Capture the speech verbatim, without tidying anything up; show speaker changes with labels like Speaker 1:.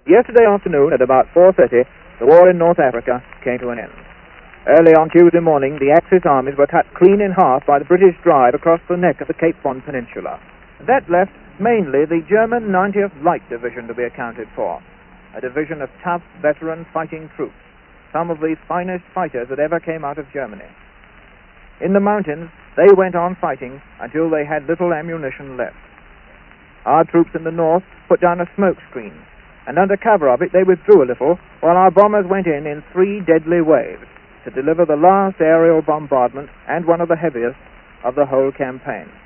Speaker 1: Yesterday afternoon at about four thirty, the war in North Africa came to an end. Early on Tuesday morning, the Axis armies were cut clean in half by the British drive across the neck of the Cape Bon Peninsula. That left mainly the German ninetieth Light Division to be accounted for, a division of tough, veteran fighting troops, some of the finest fighters that ever came out of Germany. In the mountains, they went on fighting until they had little ammunition left. Our troops in the north put down a smoke screen, and under cover of it they withdrew a little while our bombers went in in three deadly waves to deliver the last aerial bombardment and one of the heaviest of the whole campaign.